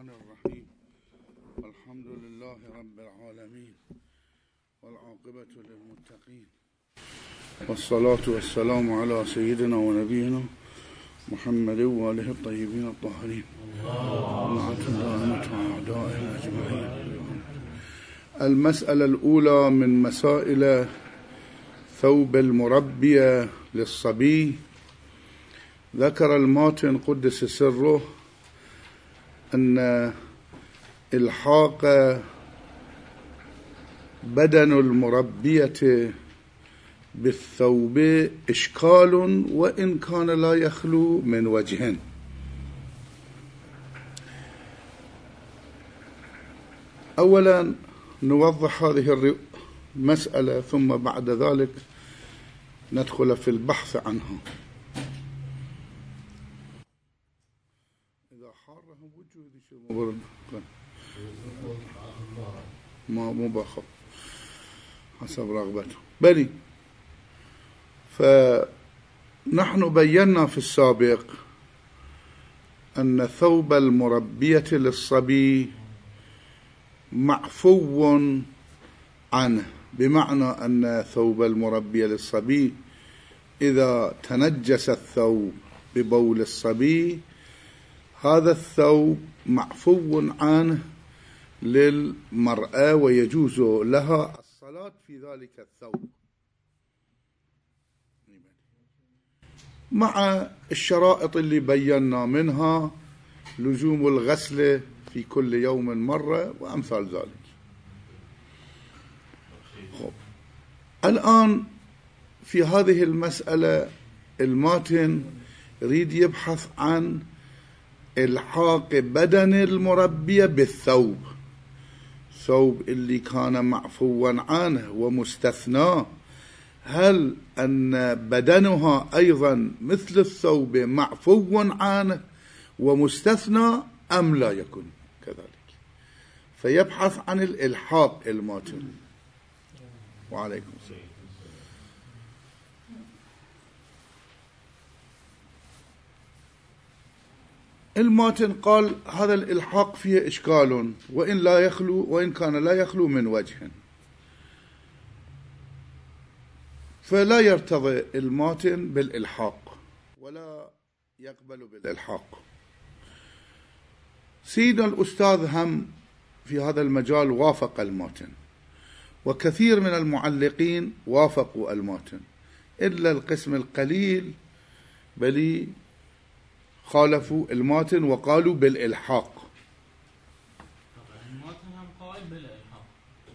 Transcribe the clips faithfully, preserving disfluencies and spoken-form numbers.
الرحمن الرحيم. الحمد لله رب العالمين والعاقبة للمتقين، والصلاة والسلام على سيدنا ونبينا محمد وآله الطيبين الطاهرين أعدائهم أجمعين. المسألة الأولى من مسائل ثوب المربية للصبي. ذكر الماتن قدس سره أن إلحاق بدن المربية بالثوب إشكال وإن كان لا يخلو من وجه. أولا نوضح هذه المسألة ثم بعد ذلك ندخل في البحث عنها. إذا حارهم وجهه ما مباخر حسب رغبته بني. فنحن بينا في السابق أن ثوب المربية للصبي معفو عنه، بمعنى أن ثوب المربية للصبي إذا تنجس الثوب ببول الصبي هذا الثوب معفو عنه للمرأة ويجوز لها الصلاة في ذلك الثوب، مع الشرائط اللي بينا منها لزوم الغسل في كل يوم مرة وأمثال ذلك. خب. الآن في هذه المسألة الماتن يريد يبحث عن إلحاق بدن المربية بالثوب، ثوب اللي كان معفوا عنه ومستثنى، هل أن بدنها أيضا مثل الثوب معفو عنه ومستثنى أم لا يكون كذلك؟ فيبحث عن الإلحاق الماتن. وعليكم السلام. الماتن قال هذا الإلحاق فيه إشكال وإن لا يخلو وإن كان لا يخلو من وجه، فلا يرتضي الماتن بالإلحاق ولا يقبل بالإلحاق. سيدنا الأستاذ هم في هذا المجال وافق الماتن، وكثير من المعلقين وافقوا الماتن إلا القسم القليل بل خالفوا الماتن وقالوا بالإلحاق. الماتن هم قائل بالإلحاق.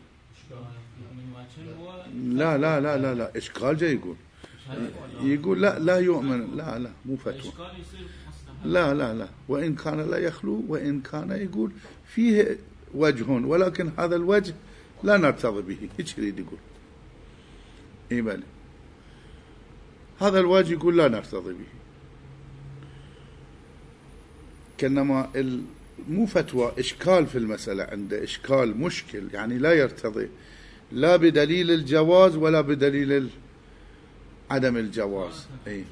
لا لا لا لا لا إشكال جاي يقول يقول لا لا يؤمن، لا لا مو فتوى، لا لا لا وإن كان لا يخلو وإن كان يقول فيه وجه ولكن هذا الوجه لا نرتضي به، هيك يريد يقول. إيه بالي هذا الوجه يقول لا نرتضي به، كأنما مو فتوى، إشكال في المسألة، عنده إشكال مشكل، يعني لا يرتضي لا بدليل الجواز ولا بدليل عدم الجواز. أي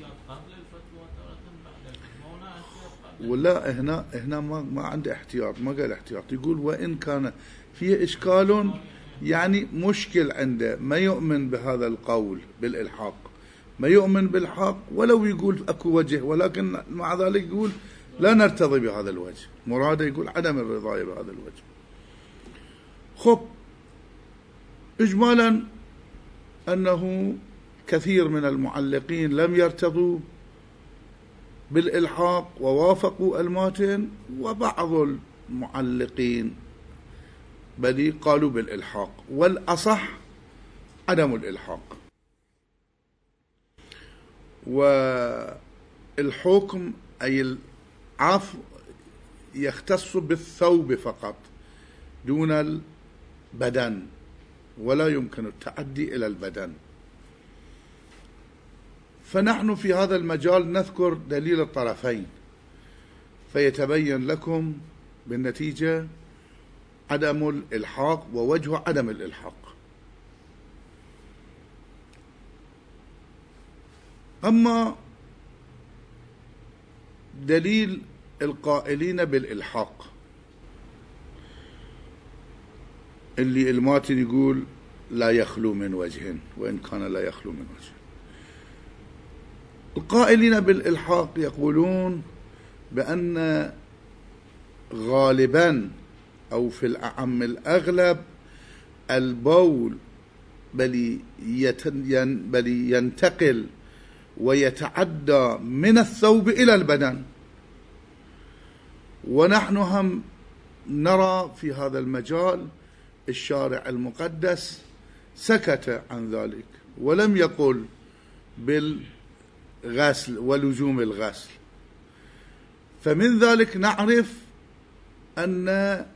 ولا هنا هنا ما ما عنده احتياط، ما قال احتياط، يقول وإن كان فيه إشكال يعني مشكل عنده، ما يؤمن بهذا القول بالإلحاق، ما يؤمن بالحق ولو يقول أكو وجه، ولكن مع ذلك يقول لا نرتضي بهذا الوجه، مراده يقول عدم الرضا بهذا الوجه. خب، إجمالا أنه كثير من المعلقين لم يرتضوا بالإلحاق ووافقوا الماتن، وبعض المعلقين بل قالوا بالإلحاق، والأصح عدم الإلحاق. والحكم أي العفو يختص بالثوب فقط دون البدن، ولا يمكن التعدي إلى البدن. فنحن في هذا المجال نذكر دليل الطرفين فيتبين لكم بالنتيجة عدم الإلحاق ووجه عدم الإلحاق. أما دليل القائلين بالإلحاق اللي الماتن يقول لا يخلو من وجه، وإن كان لا يخلو من وجه. القائلين بالإلحاق يقولون بأن غالبا أو في الأعم الأغلب البول بل ينتقل ويتعدى من الثوب إلى البدن، ونحن هم نرى في هذا المجال الشارع المقدس سكت عن ذلك ولم يقل بالغسل ولزوم الغسل. فمن ذلك نعرف أن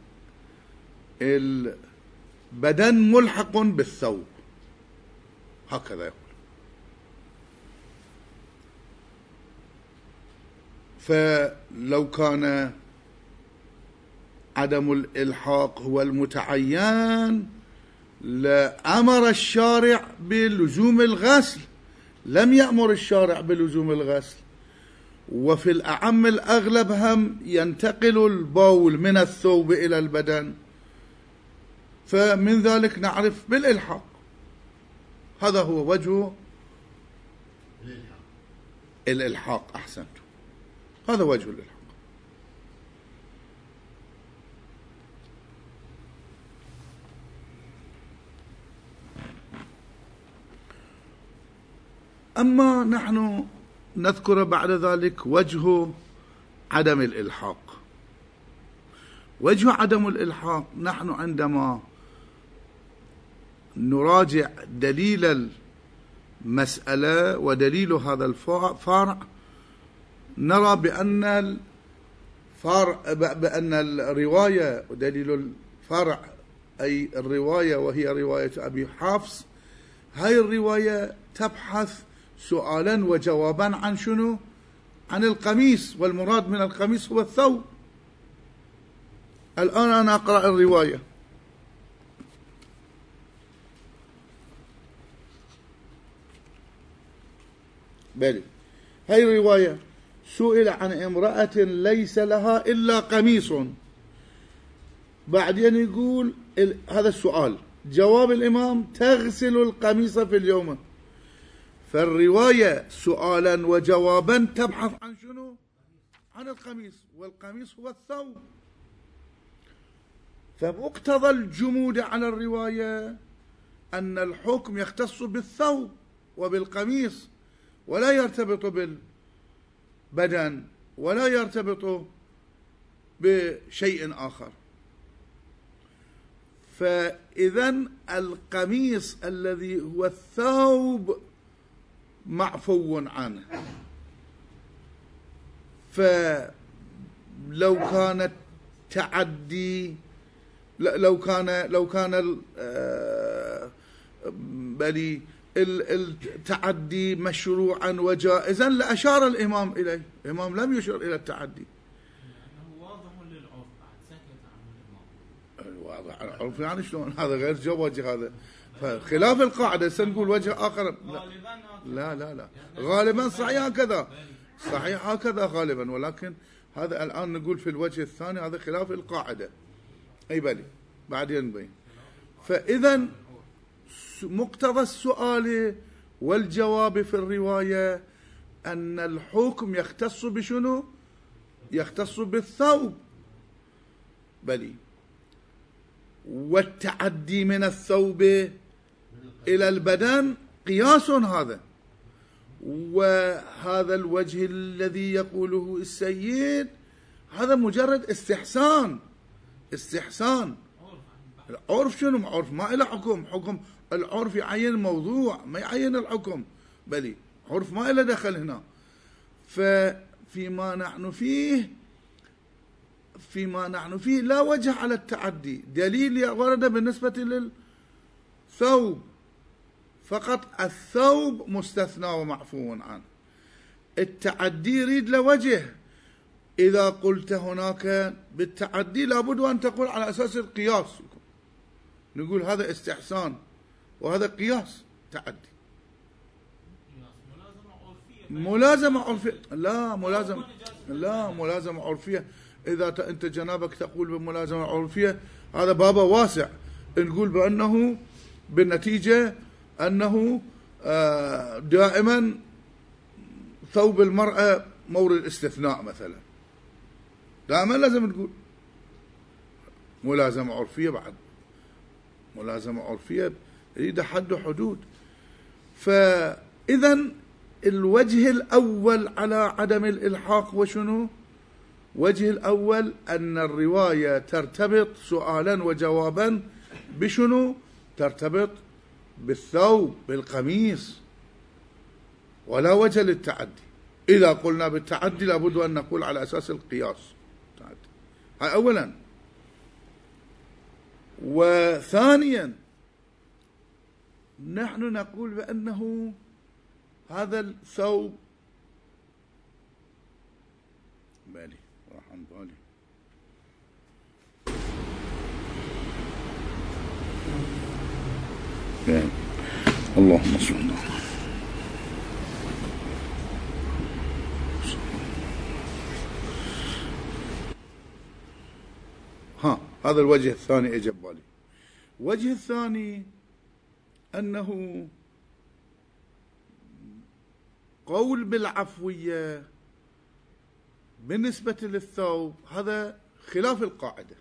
البدن ملحق بالثوب، هكذا يقول. فلو كان عدم الإلحاق هو المتعين لأمر الشارع بلزوم الغسل، لم يأمر الشارع بلزوم الغسل. وفي الأعم الأغلب هم ينتقل البول من الثوب إلى البدن، فمن ذلك نعرف بالإلحاق. هذا هو وجه الإلحاق. أحسنت، هذا وجه الإلحاق. أما نحن نذكر بعد ذلك وجه عدم الإلحاق. وجه عدم الإلحاق، نحن عندما نراجع دليل المسألة ودليل هذا الفرع نرى بأن الفرع بأن الرواية ودليل الفرع أي الرواية وهي رواية أبي حفص، هاي الرواية تبحث سؤالا وجوابا عن شنو؟ عن القميص، والمراد من القميص هو الثوب. الآن أنا أقرأ الرواية. بلي هاي الرواية: سئل عن امرأة ليس لها إلا قميص. بعدين يقول هذا السؤال، جواب الإمام: تغسل القميص في اليوم. فالرواية سؤالا وجوابا تبحث عن شنو؟ عن القميص، والقميص هو الثوب. فمقتضى الجمود على الرواية أن الحكم يختص بالثوب وبالقميص، ولا يرتبط بالبدن ولا يرتبط بشيء آخر. فإذا القميص الذي هو الثوب معفو عنه. فلو كانت تعدي لو كان لو كان بل التعدي مشروعا وجائزا لأشار الإمام إليه. الإمام لم يشر إلى التعدي. واضح للعرف، بعد سكت عن الإمام. واضح عن العرف يعني شلون؟ هذا غير جو وجه، هذا فخلاف القاعدة. سنقول وجه آخر. لا لا لا غالبا صحيح هكذا، صحيح هكذا غالبا، ولكن هذا الآن نقول في الوجه الثاني هذا خلاف القاعدة. أي بلي بعدين نبين. فإذا مقتضى السؤال والجواب في الرواية أن الحكم يختص بشنو؟ يختص بالثوب. بلي والتعدي من الثوب إلى البدن قياس هذا. وهذا الوجه الذي يقوله السيد هذا مجرد استحسان. استحسان العرف شنو؟ عرف ما إله حكم. حكم العرف يعين الموضوع ما يعين الحكم. بلي عرف ما إله دخل هنا. ففيما نحن فيه فيما نحن فيه لا وجه على التعدي. دليل ورد بالنسبة للثوب فقط، الثوب مستثنى ومعفو عنه. التعدي يريد له وجه. إذا قلت هناك بالتعدي لابد أن تقول على أساس القياس، نقول هذا استحسان وهذا قياس تعدي. ملازمة عرفية. لا ملازمة لا ملازمة عرفية. إذا أنت جنابك تقول بملازمة عرفية هذا بابا واسع. نقول بأنه بالنتيجة أنه دائما ثوب المرأة مورد استثناء مثلا، دائما لازم تقول ملازمة عرفية، بعد ملازمة عرفية يريد حد وحدود. فإذا الوجه الأول على عدم الإلحاق وشنو؟ وجه الأول أن الرواية ترتبط سؤالا وجوابا بشنو؟ ترتبط بالثوب بالقميص، ولا وجه للتعدي. إذا قلنا بالتعدي لابد أن نقول على أساس القياس. هاي أولا. وثانيا نحن نقول بأنه هذا الثوب بالي راح عن بالي بالي اللهم صل على ها هذا الوجه الثاني اجى بالي. الوجه الثاني أنه قول بالعفوية بالنسبة للثوب هذا خلاف القاعدة.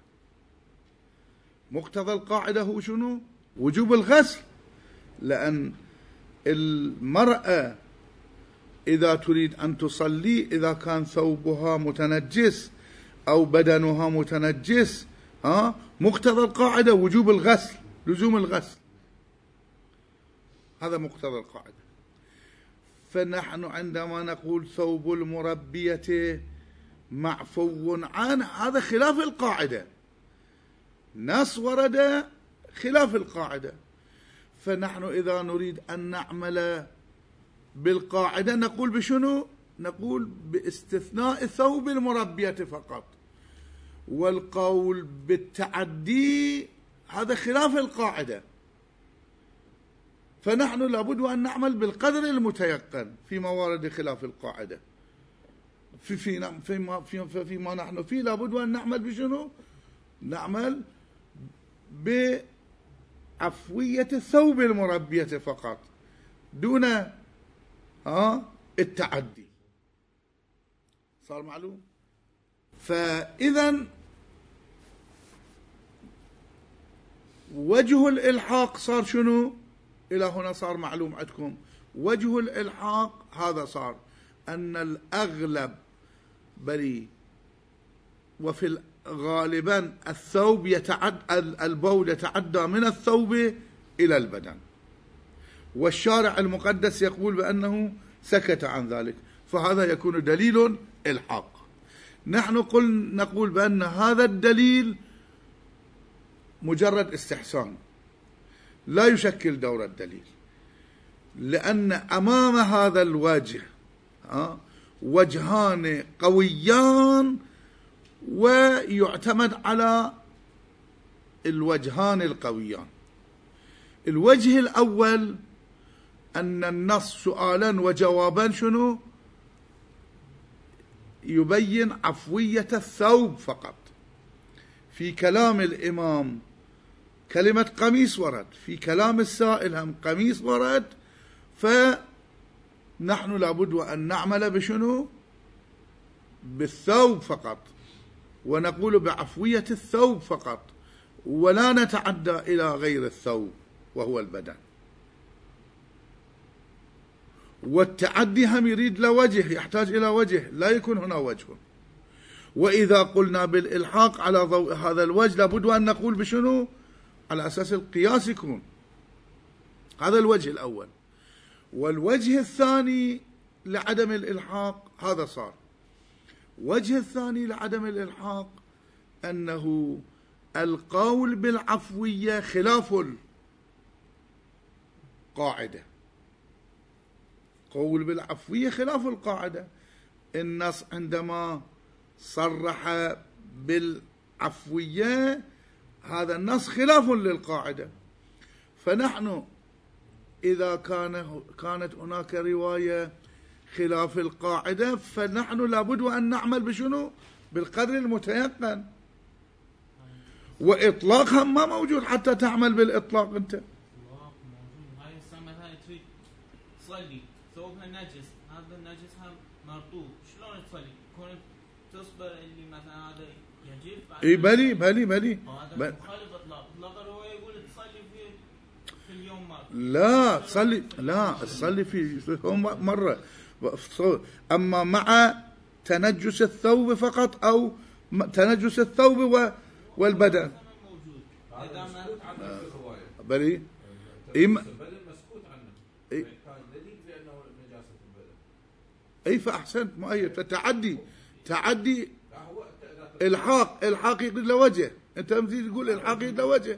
مقتضى القاعدة هو شنو؟ وجوب الغسل، لأن المرأة إذا تريد أن تصلي إذا كان ثوبها متنجس أو بدنها متنجس ها مقتضى القاعدة وجوب الغسل، لزوم الغسل، هذا مقتضى القاعدة. فنحن عندما نقول ثوب المربية معفو عنه هذا خلاف القاعدة، نص ورد خلاف القاعدة. فنحن إذا نريد أن نعمل بالقاعدة نقول بشنو؟ نقول باستثناء ثوب المربية فقط، والقول بالتعدي هذا خلاف القاعدة. فنحن لابد أن نعمل بالقدر المتيقن في موارد خلاف القاعدة. في في فيما في فيما نحن فيه لابد أن نعمل بشنو؟ نعمل بعفوية الثوب المربية فقط دون ها التعدي. صار معلوم؟ فإذا وجه الإلحاق صار شنو؟ إلى هنا صار معلوم عندكم. وجه الإلحاق هذا صار أن الأغلب بل وفي غالبا الثوب يتعد البول يتعدى من الثوب إلى البدن، والشارع المقدس يقول بأنه سكت عن ذلك، فهذا يكون دليل إلحاق. نحن قل نقول بأن هذا الدليل مجرد استحسان لا يشكل دور الدليل، لأن أمام هذا الوجه وجهان قويان ويعتمد على الوجهان القويان. الوجه الأول أن النص سؤالا وجوابا شنو؟ يبين عفوية الثوب فقط. في كلام الإمام كلمة قميص ورد، في كلام السائل هم قميص ورد، فنحن لابد أن نعمل بشنو؟ بالثوب فقط، ونقول بعفوية الثوب فقط، ولا نتعدى إلى غير الثوب وهو البدن. والتعدي هم يريد له وجه، يحتاج إلى وجه، لا يكون هنا وجه. وإذا قلنا بالإلحاق على ضوء هذا الوجه لابد أن نقول بشنو؟ على أساس القياس يكون. هذا الوجه الأول. والوجه الثاني لعدم الإلحاق هذا صار. وجه الثاني لعدم الإلحاق أنه القول بالعفوية خلاف القاعدة. قول بالعفوية خلاف القاعدة. النص عندما صرح بالعفوية هذا النص خلاف للقاعدة. فنحن إذا كان كانت هناك رواية خلاف القاعدة فنحن لابد أن نعمل بشنو؟ بالقدر المتيقن. وإطلاقها ما موجود حتى تعمل بالإطلاق أنت. إطلاق موجود. هاي هسه مثلا تريد تصلي ثوبها نجس، هذا النجس هم مرطوب، شلون تصلي؟ كون تصبر اللي مثلا هذا يجب. اي بلي بلي بلي. هذا مخالف إطلاق، إطلاق هو يقول تصلي في في اليوم مرة. لا تصلي، لا تصلي في مرة. أما مع تنجس الثوب فقط أو تنجس الثوب والبدن. بلي إما إيه إيه فأحسنت مؤيد. فتعدي تعدي الحاق الحاق يقول له وجه. أنت مزيد تقول الحاق يقول له وجه.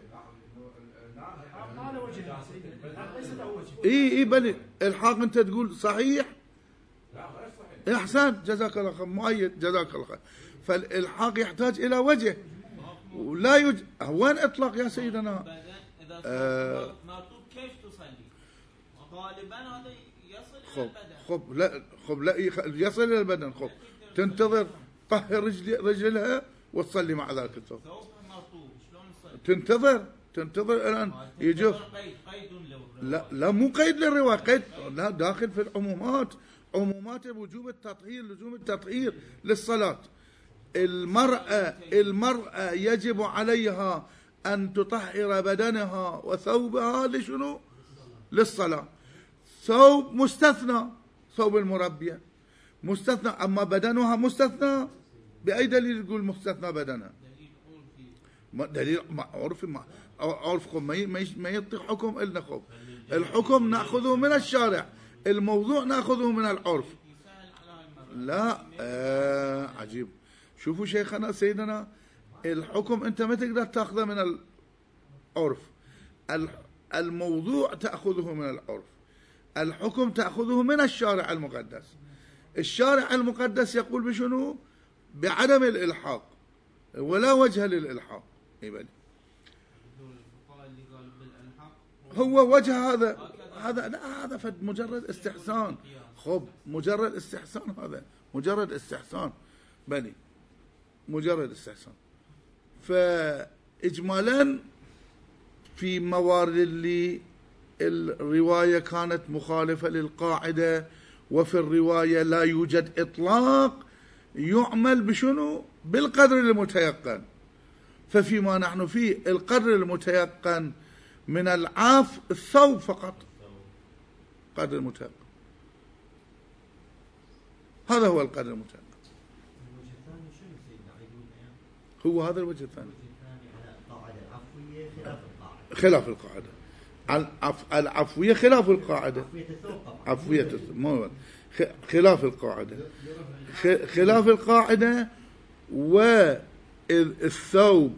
إيه إيه بلي الحاق أنت تقول صحيح. أحسنت جزاك الله خير مؤيد جزاك الله خير. فالإلحاق يحتاج إلى وجه ولا يج... وين إطلاق يا سيدنا؟ إذا مرطوب كيف تصلي؟ غالبا هذا يصل إلى البدن. خب لا خب لا يصل إلى البدن. خب تنتظر طهر رجل رجلها وتصلي مع ذلك الثوب. مرطوب شلون تصلي؟ تنتظر تنتظر الآن يجوز. لا لا مو قيد للرواية، قيد لا داخل في العمومات. عمومات وجوب التطهير لزوم التطهير للصلاة. المرأة المرأة يجب عليها أن تطهر بدنها وثوبها لشنو؟ للصلاة. ثوب مستثنى، ثوب المربية مستثنى، أما بدنها مستثنى. بأي دليل يقول مستثنى بدنها؟ دليل عرفي. ما عرفكم ما ما يطيق حكم إلنا خب. الحكم نأخذه من الشارع، الموضوع نأخذه من العرف. لا آه عجيب. شوفوا شيخنا سيدنا، الحكم أنت ما تقدر تأخذه من العرف، الموضوع تأخذه من العرف، الحكم تأخذه من الشارع المقدس. الشارع المقدس يقول بشنو؟ بعدم الإلحاق ولا وجه للإلحاق. يبالي هو وجه هذا هذا لا هذا فد مجرد استحسان. خب مجرد استحسان، هذا مجرد استحسان بني مجرد استحسان. فإجمالا في موارد اللي الرواية كانت مخالفة للقاعدة، وفي الرواية لا يوجد إطلاق، يعمل بشنو؟ بالقدر المتيقن. ففيما نحن فيه القدر المتيقن من العاف الثوب فقط، قدر المتيقن، هذا هو القدر المتيقن. هو هذا الوجه الثاني خلاف القاعدة. العفوية خلاف القاعدة. عفوية الثوب خلاف القاعدة. خلاف القاعدة. والثوب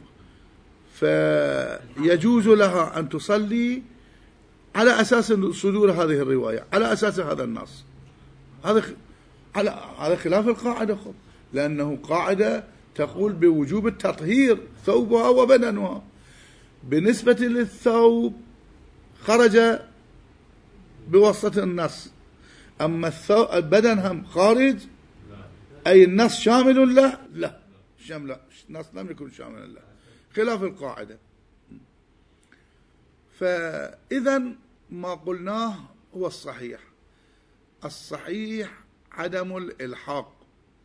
فيجوز لها أن تصلي على أساس صدور هذه الرواية، على أساس هذا النص. هذا على على خلاف القاعدة، لأنه قاعدة تقول بوجوب التطهير ثوبها وبدنها. بالنسبة للثوب خرج بواسطة النص، أما الثوب البدن هم خارج، أي النص شامل له؟ لا شامل، النص لم يكن شاملا له، خلاف القاعدة. فإذا ما قلناه هو الصحيح. الصحيح عدم الإلحاق.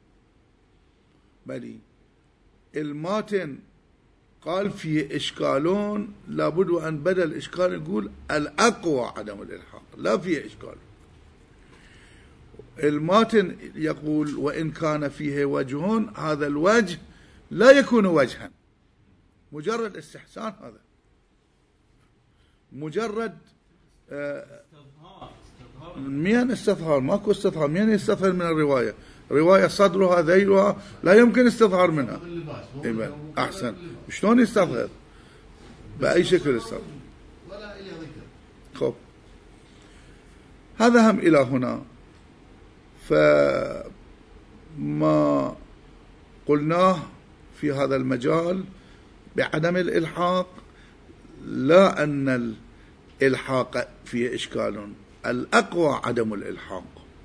بلي الماتن قال فيه إشكالون، لابد أن بدل الإشكال يقول الأقوى عدم الإلحاق، لا فيه إشكال. الماتن يقول وإن كان فيه وجه، هذا الوجه لا يكون وجها، مجرد استحسان، هذا مجرد آه مين استظهار؟ ماكو استظهار. مين يستظهر من الرواية؟ رواية صدرها ذيلها لا يمكن استظهار منها. إيه أحسن. شلون يستظهر؟ بأي شكل يستظهر؟ خب هذا هم إلى هنا. فما قلناه في هذا المجال بعدم الإلحاق، لا أن الإلحاق فيه إشكال، الأقوى عدم الإلحاق.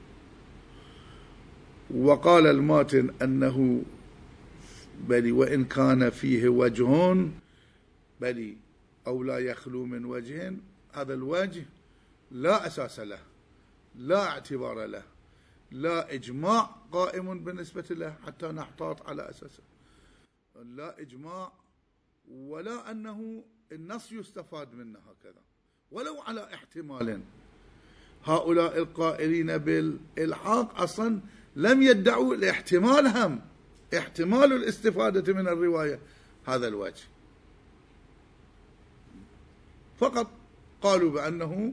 وقال الماتن أنه بل وإن كان فيه وجه بل أو لا يخلو من وجه، هذا الوجه لا أساس له، لا اعتبار له، لا إجماع قائم بالنسبة له حتى نحتاط على أساسه، لا إجماع ولا أنه النص يستفاد منه هكذا ولو على احتمال. هؤلاء القائلين بالإلحاق أصلا لم يدعوا الاحتمال، هم احتمال الاستفادة من الرواية هذا الوجه، فقط قالوا بأنه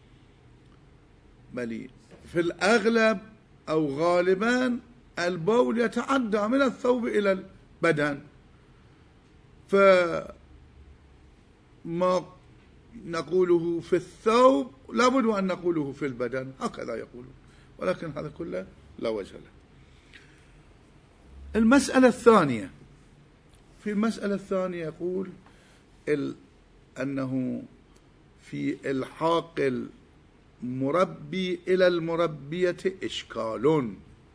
بل في الأغلب أو غالبا البول يتعدى من الثوب إلى البدن، فما نقوله في الثوب لابد أن نقوله في البدن، هكذا يقولون، ولكن هذا كله لا وجه له. المسألة الثانية، في المسألة الثانية يقول أنه في إلحاق المربي إلى المربية إشكال،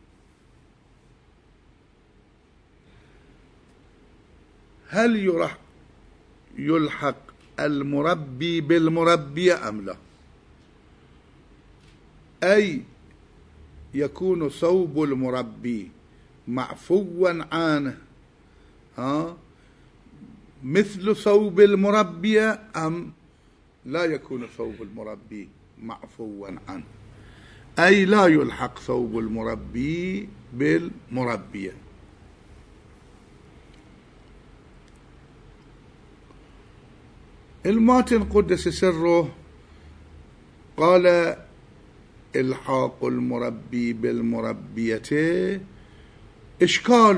هل يلحق المربي بالمربية أم لا؟ أي يكون ثوب المربي معفوا عنه ها مثل ثوب المربية أم لا يكون ثوب المربي معفوا عنه؟ أي لا يلحق ثوب المربي بالمربية. الماتن قدس سره قال إلحاق المربي بالمربية إشكال،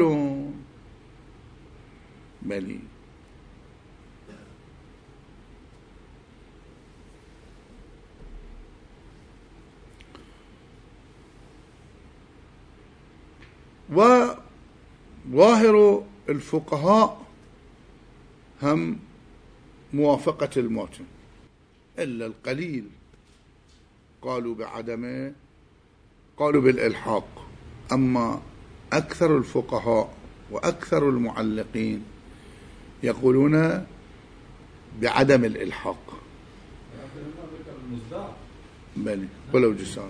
بلي وظاهر الفقهاء هم موافقة الماتن، إلا القليل قالوا بعدمه، قالوا بالإلحاق، أما أكثر الفقهاء وأكثر المعلقين يقولون بعدم الإلحاق، بل ولو جسار.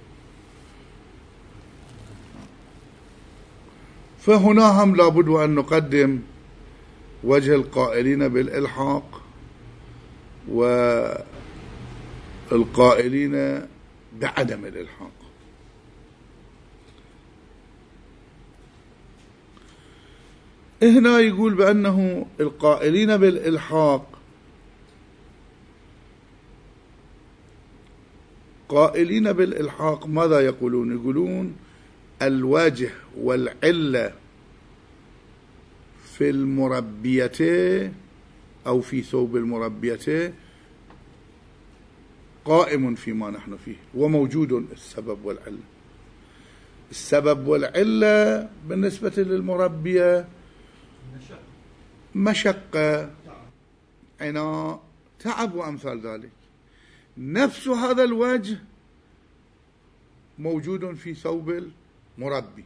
فهنا هم لابد أن نقدم وجه القائلين بالإلحاق والقائلين بعدم الإلحاق. هنا يقول بأنه القائلين بالإلحاق قائلين بالإلحاق ماذا يقولون؟ يقولون الوجه والعلة في المربية أو في ثوب المربية قائم فيما نحن فيه، وموجود السبب والعلة. السبب والعلة بالنسبة للمربية مشقة، عناء، تعب وأمثال ذلك. نفس هذا الوجه موجود في ثوب المربي،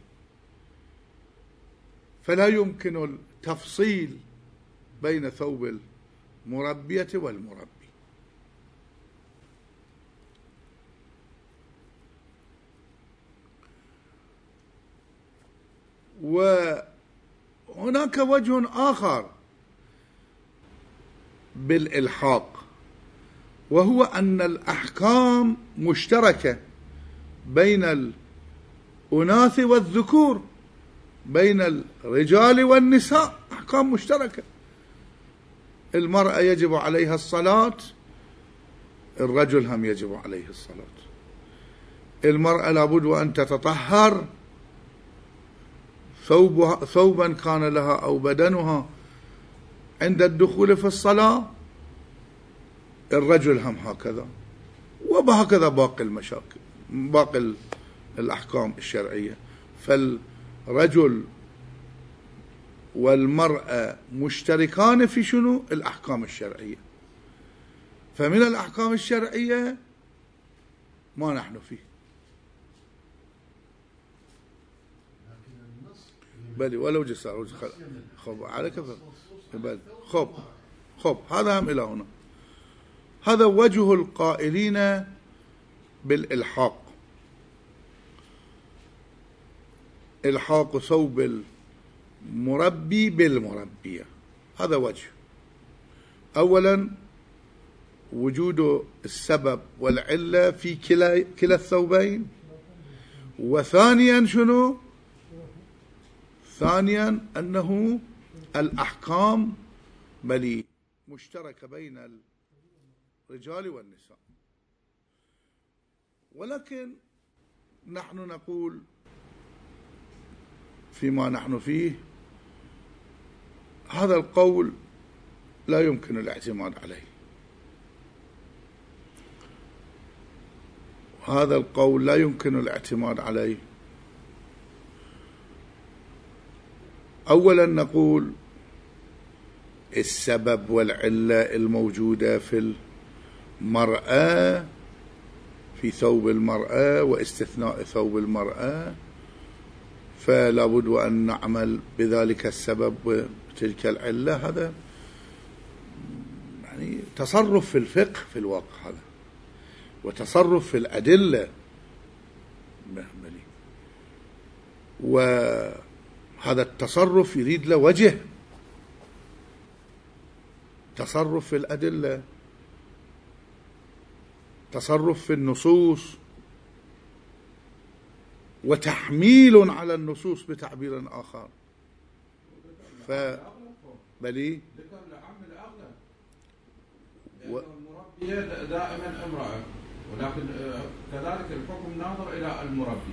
فلا يمكن التفصيل بين ثوب المربية والمربي. وهناك وجه آخر بالإلحاق، وهو أن الأحكام مشتركة بين الأناث والذكور، بين الرجال والنساء، أحكام مشتركة. المرأة يجب عليها الصلاة، الرجل هم يجب عليه الصلاة. المرأة لابد أن تتطهر، ثوبها ثوبا كان لها أو بدنها عند الدخول في الصلاة، الرجل هم هكذا، وبهكذا باقي المشاكل، باقي الأحكام الشرعية. فالرجل والمرأة مشتركان في شنو؟ الأحكام الشرعية. فمن الأحكام الشرعية ما نحن فيه، بل ولو جسار خب على كفر بل خب خب هذا هم إلى هنا. هذا وجه القائلين بالإلحاق، إلحاق ثوب المربي بالمربية. هذا وجه. أولا وجود السبب والعلة في كلا كلا الثوبين، وثانيا شنو؟ ثانيا أنه الأحكام بل مشتركة بين الرجال والنساء. ولكن نحن نقول فيما نحن فيه هذا القول لا يمكن الاعتماد عليه. هذا القول لا يمكن الاعتماد عليه. أولا نقول السبب والعلة الموجودة في المرأة، في ثوب المرأة واستثناء ثوب المرأة، فلا بد أن نعمل بذلك السبب وتلك العلة. هذا يعني تصرف في الفقه في الواقع، هذا وتصرف في الأدلة، وهذا التصرف يريد له وجه. تصرف في الأدلة، تصرف في النصوص، وتحميل على النصوص بتعبير آخر. ف بلي و... المربية دائما امرأة، ولكن كذلك الحكم ناظر إلى المربي،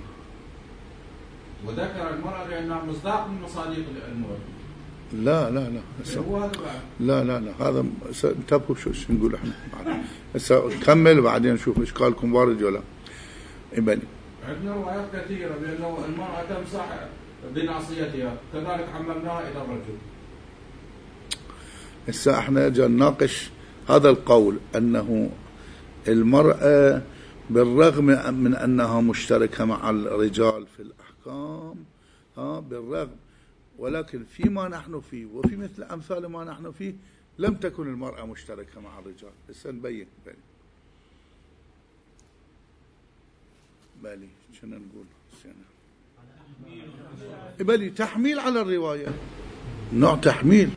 وذكر المرأة لأنها مصداق من مصادق المربي. لا لا لا لا لا لا هذا انتبهوا شو نقول احنا. هسه نكمل بعدين نشوف اشكالكم وارد ولا. يبني عندنا روايات كثيرة بأنه المرأة تمسح بناصيتها، كذلك حملناها إلى الرجل. هسه احنا جا نناقش هذا القول أنه المرأة بالرغم من أنها مشتركة مع الرجال في الأحكام، ها بالرغم، ولكن فيما نحن فيه وفي مثل أمثال ما نحن فيه لم تكن المرأة مشتركة مع الرجال. هسه نبين بالي بالي شنو نقول بالي تحميل على الرواية، نوع تحميل.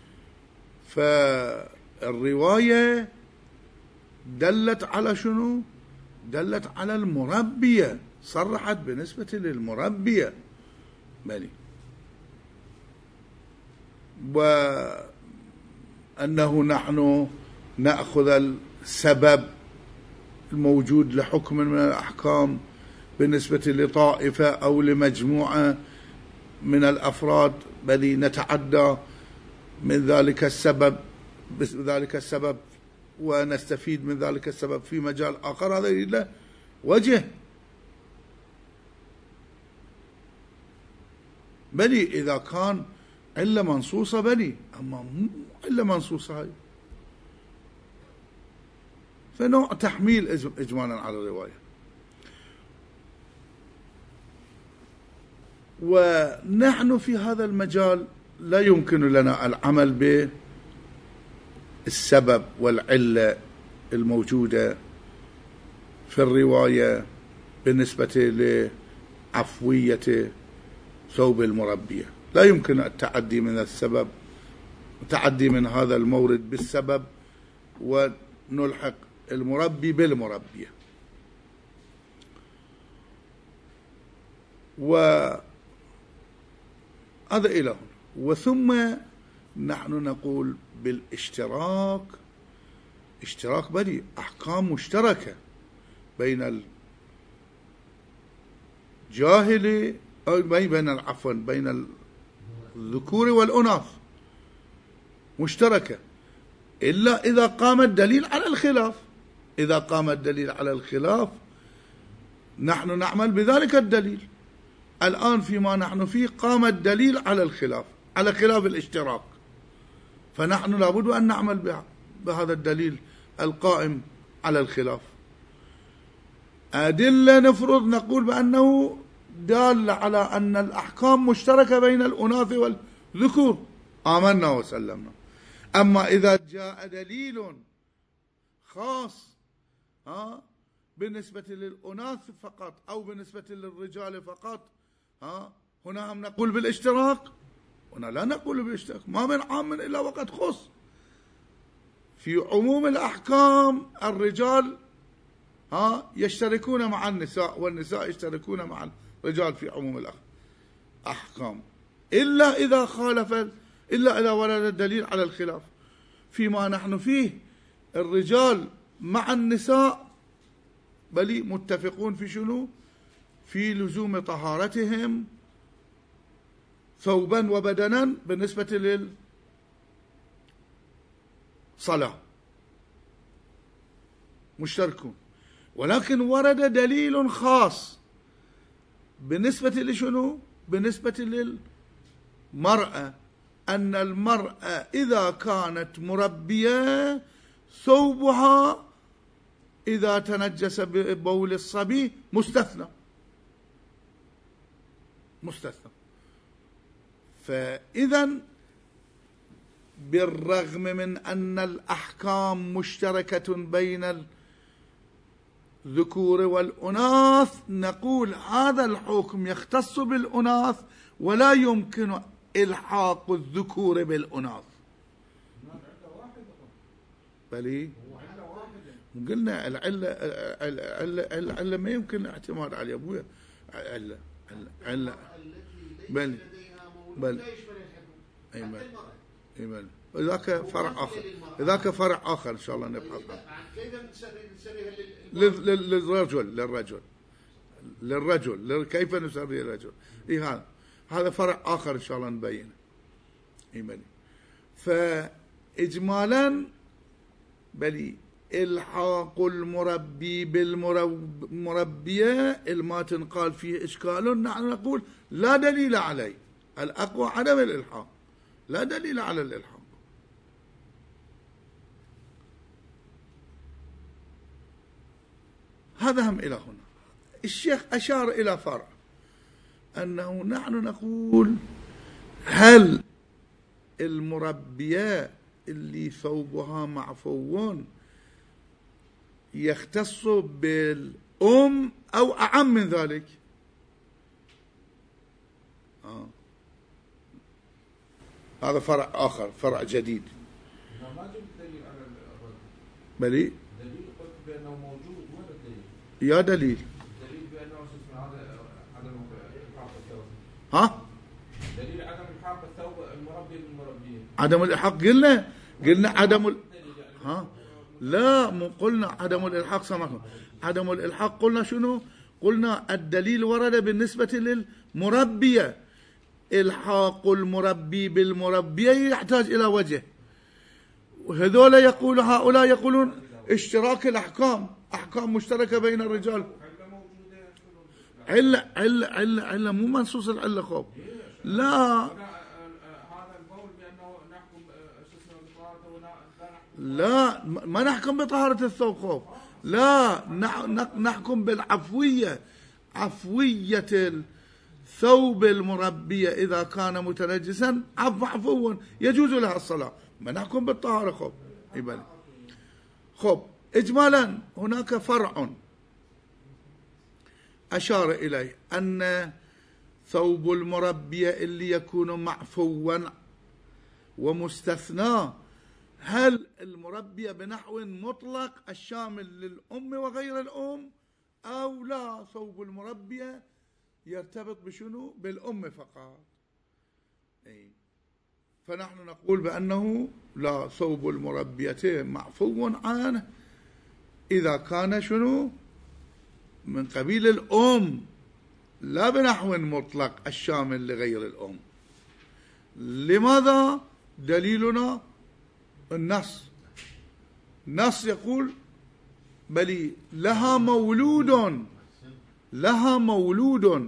فالرواية دلت على شنو؟ دلت على المربية، صرحت بالنسبة للمربية بالي، وأنه نحن نأخذ السبب الموجود لحكم من الأحكام بالنسبة لطائفة أو لمجموعة من الأفراد، بل نتعدى من ذلك السبب بذلك السبب ونستفيد من ذلك السبب في مجال آخر. هذا له وجه. بلي إذا كان علة منصوصة بلي، أما مو علة منصوصة هاي، فنوع تحميل إجمالا على الرواية. ونحن في هذا المجال لا يمكن لنا العمل بالسبب والعلة الموجودة في الرواية بالنسبة لعفوية ثوب المربية. لا يمكن التعدي من السبب، التعدي من هذا المورد بالسبب ونلحق المربي بالمربية. وهذا إله. وثم نحن نقول بالاشتراك، اشتراك بدي أحكام مشتركة بين الجاهل أو بين العفو بين الذكور والأناث مشتركة، إلا إذا قام الدليل على الخلاف. إذا قام الدليل على الخلاف نحن نعمل بذلك الدليل. الآن فيما نحن فيه قام الدليل على الخلاف، على خلاف الاشتراك، فنحن لابد أن نعمل بهذا الدليل القائم على الخلاف. أدلة نفرض نقول بأنه دال على أن الأحكام مشتركة بين الأناث والذكور، آمنا وسلمنا. أما إذا جاء دليل خاص ها بالنسبة للأناث فقط أو بالنسبة للرجال فقط ها هنا هم نقول بالاشتراك، هنا لا نقول بالاشتراك، ما من عام إلا وقد خص. في عموم الأحكام الرجال ها يشتركون مع النساء والنساء يشتركون مع الرجال في عموم الأحكام، إلا إذا خالف، إلا إذا ورد الدليل على الخلاف. فيما نحن فيه الرجال مع النساء بل متفقون في شنو؟ في لزوم طهارتهم ثوبا وبدنا بالنسبة للصلاة، مشتركون. ولكن ورد دليل خاص بالنسبة لشنو؟ بالنسبة للمرأة، أن المرأة إذا كانت مربية ثوبها إذا تنجس ببول الصبي مستثنى مستثنى. فإذا بالرغم من أن الأحكام مشتركة بين الذكور والأناث، نقول هذا الحكم يختص بالأناث ولا يمكن إلحاق الذكور بالأناث. بلي قلنا العلة العلة العلة ما يمكن الاعتماد عليها ابويا، علة علة بل بل اي بل اي بل ذاك فرع اخر، ذاك فرع اخر ان شاء الله نبحث عنه. كيف نسريها للرجل للرجل للرجل كيف نسري الرجل؟ اي هذا هذا فرع اخر ان شاء الله نبينه. اي بل فاجمالا بلي الحاق المربي بالمربية الما تنقال فيه إشكال، نحن نقول لا دليل عليه، الأقوى عدم الإلحاق، لا دليل على الإلحاق. هذا هم إلى هنا. الشيخ أشار إلى فرع أنه نحن نقول هل المربية اللي ثوبها معفوون يختص بالأم أو أعم من ذلك؟ آه. هذا فرع آخر، فرع جديد. ما جبت دليل على الرجل. بلي دليل قلت بأنه موجود، وين الدليل؟ يا دليل. دليل بأنه هذا عدم إلحاق الثوب. ها؟ دليل عدم إلحاق الثوب المربي بالمربيين. عدم الإلحاق قلنا قلنا عدم ال... ها؟ لا مو قلنا عدم الإلحاق، سمعنا عدم الإلحاق قلنا شنو؟ قلنا الدليل ورد بالنسبة للمربية، إلحاق المربي بالمربية يحتاج إلى وجه، وهذول يقول هؤلاء يقولون اشتراك الأحكام، أحكام مشتركة بين الرجال. علة علة علة علة مو منصوص العلة خوف. لا لا ما نحكم بطهارة الثوب خوف، لا نحكم بالعفوية، عفوية الثوب المربية إذا كان متنجسا عفو يجوز لها الصلاة، ما نحكم بالطهارة خوف. يبالي خوف. إجمالا هناك فرع أشار إليه أن ثوب المربية اللي يكون معفوا ومستثنى، هل المربية بنحو مطلق الشامل للأم وغير الأم أو لا؟ ثوب المربية يرتبط بشنو؟ بالأم فقط. أي. فنحن نقول بأنه لا، ثوب المربية معفو عنه إذا كان شنو؟ من قبيل الأم، لا بنحو مطلق الشامل لغير الأم. لماذا؟ دليلنا النص، النص يقول بل لها مولود، لها مولود.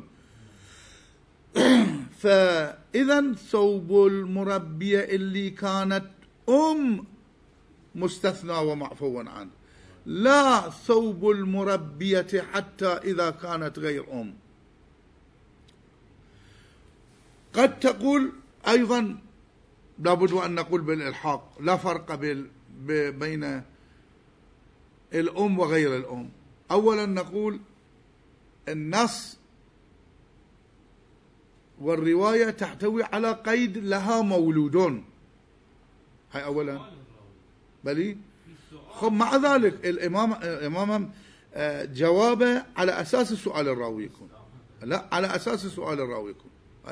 فإذا ثوب المربية اللي كانت أم مستثنى ومعفو عنه، لا ثوب المربية حتى إذا كانت غير أم. قد تقول أيضا لابد وأن نقول بالإلحاق لا فرق بين الأم وغير الأم. أولا نقول النص والرواية تحتوي على قيد لها مولودون، هاي أولا. بلي خب مع ذلك الإمام الإمام جوابه على أساس سؤال الراوي يكون، لا على أساس سؤال الراوي يكون.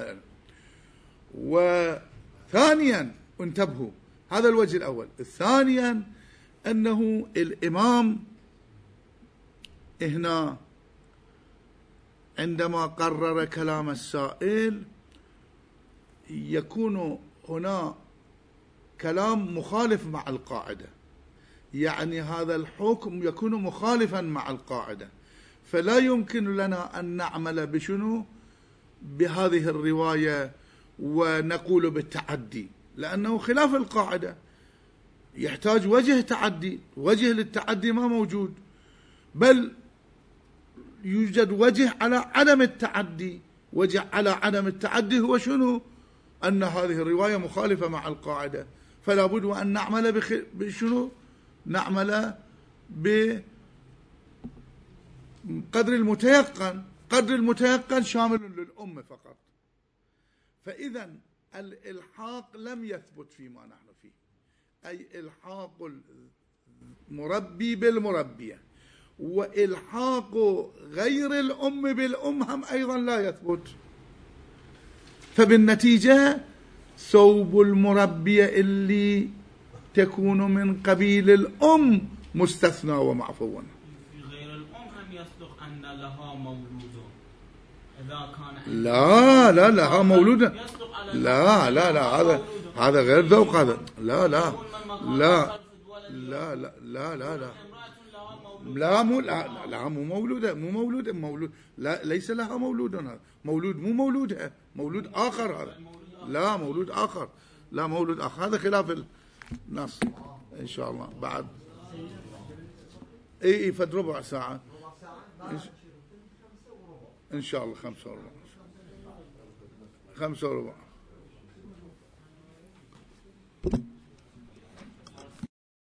وثانيا انتبهوا، هذا الوجه الأول. ثانيا أنه الإمام هنا عندما قرر كلام السائل يكون هنا كلام مخالف مع القاعدة، يعني هذا الحكم يكون مخالفا مع القاعدة، فلا يمكن لنا أن نعمل بشنو بهذه الرواية ونقول بالتعدي، لأنه خلاف القاعدة، يحتاج وجه تعدي. وجه للتعدي ما موجود، بل يوجد وجه على عدم التعدي. وجه على عدم التعدي هو شنو؟ أن هذه الرواية مخالفة مع القاعدة، فلا بد أن نعمل بخ... بشنو؟ نعمل بقدر المتيقن. قدر المتيقن شامل للأمة فقط. فإذا الإلحاق لم يثبت فيما نحن فيه، أي إلحاق المربي بالمربية، وإلحاق غير الأم بالأم هم أيضا لا يثبت. فبالنتيجة ثوب المربية اللي تكون من قبيل الأم مستثنى ومعفو. في غير الأم هم يصدق أن لها مولود إذا كان لا لا لها مولود، لا لا لا هذا هذا غير ذوق. هذا لا لا لا لا لا لا لا لا لا مو لا لا مو مولودة، مو مولودة مولود لا ليس لها مولود. هذا مولود مو مولودها، مولود آخر. هذا لا مولود آخر، لا مولود آخر. هذا خلاف النص. إن شاء الله بعد إيه إيه فد ربع ساعة إن شاء الله. خمسة وربع خمسة وربع